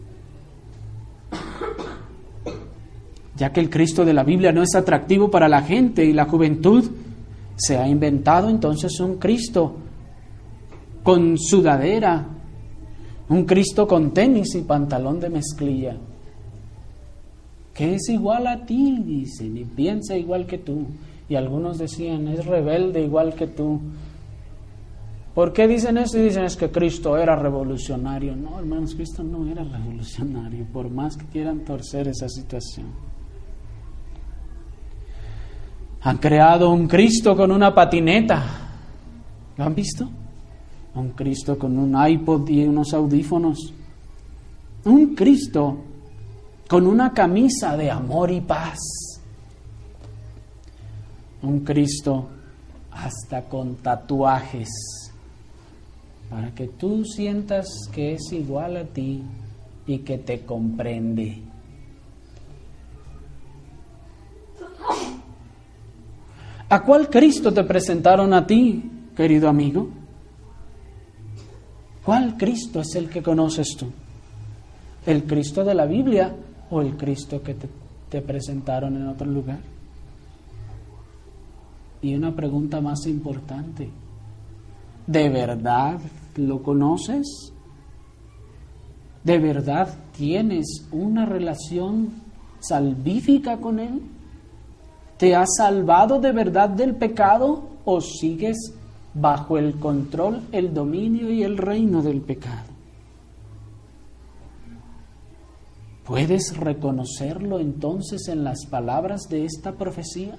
Ya que el Cristo de la Biblia no es atractivo para la gente y la juventud, se ha inventado entonces un Cristo con sudadera, un Cristo con tenis y pantalón de mezclilla, que es igual a ti, dicen, y piensa igual que tú. Y algunos decían, es rebelde igual que tú. ¿Por qué dicen eso? Y dicen, es que Cristo era revolucionario. No, hermanos, Cristo no era revolucionario, por más que quieran torcer esa situación. Han creado un Cristo con una patineta. ¿Lo han visto? Un Cristo con un iPod y unos audífonos. Un Cristo con una camisa de amor y paz. Un Cristo hasta con tatuajes, para que tú sientas que es igual a ti y que te comprende. ¿A cuál Cristo te presentaron a ti, querido amigo? ¿Cuál Cristo es el que conoces tú? ¿El Cristo de la Biblia o el Cristo que te, te presentaron en otro lugar? Y una pregunta más importante, ¿de verdad lo conoces? ¿De verdad tienes una relación salvífica con Él? ¿Te has salvado de verdad del pecado o sigues bajo el control, el dominio y el reino del pecado? ¿Puedes reconocerlo entonces en las palabras de esta profecía?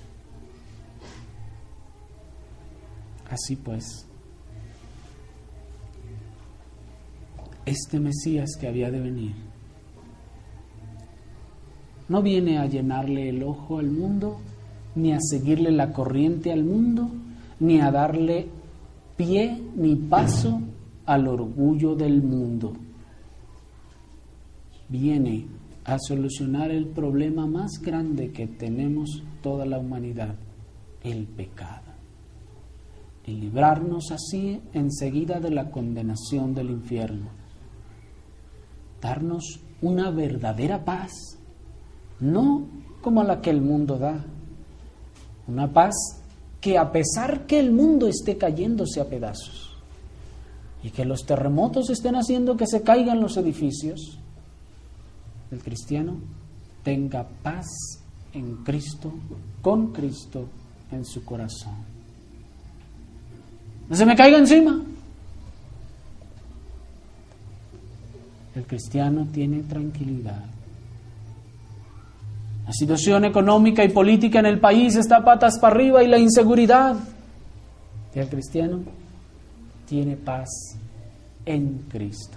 Así pues, este Mesías que había de venir no viene a llenarle el ojo al mundo, ni a seguirle la corriente al mundo, ni a darle pie ni paso al orgullo del mundo. Viene a solucionar el problema más grande que tenemos toda la humanidad, el pecado, y librarnos así enseguida de la condenación del infierno. Darnos una verdadera paz, no como la que el mundo da, una paz que a pesar que el mundo esté cayéndose a pedazos y que los terremotos estén haciendo que se caigan los edificios, el cristiano tenga paz en Cristo, con Cristo en su corazón. No se me caiga encima. El cristiano tiene tranquilidad. La situación económica y política en el país está patas para arriba y la inseguridad. Y el cristiano tiene paz en Cristo.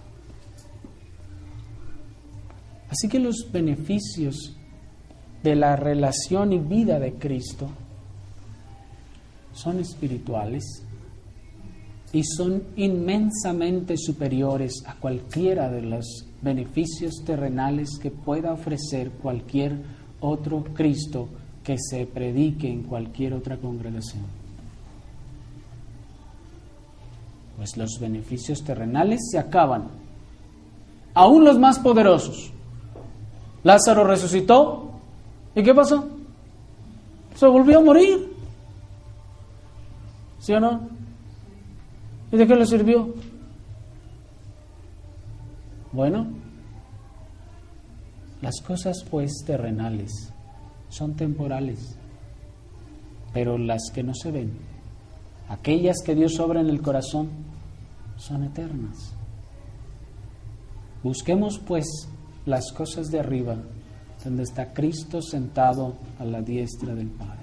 Así que los beneficios de la relación y vida de Cristo son espirituales y son inmensamente superiores a cualquiera de los beneficios terrenales que pueda ofrecer cualquier otro Cristo que se predique en cualquier otra congregación. Pues los beneficios terrenales se acaban, aún los más poderosos. Lázaro resucitó, ¿y qué pasó? Se volvió a morir. ¿Sí o no? ¿Y de qué le sirvió? Bueno, las cosas pues terrenales son temporales, pero las que no se ven, aquellas que Dios obra en el corazón, son eternas. Busquemos pues las cosas de arriba, donde está Cristo sentado a la diestra del Padre.